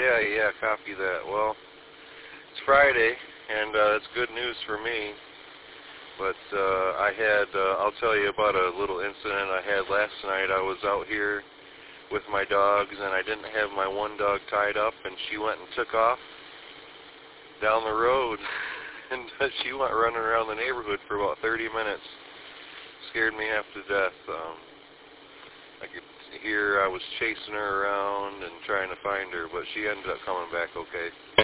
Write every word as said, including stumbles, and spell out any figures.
Yeah, yeah, copy that. Well, it's Friday, and uh, it's good news for me. But uh, I had, uh, I'll tell you about a little incident I had last night. I was out here with my dogs, and I didn't have my one dog tied up, and she went and took off down the road, and she went running around the neighborhood for about thirty minutes. Scared me half to death. Um, I could hear I was chasing her around and trying to find her, but she ended up coming back okay.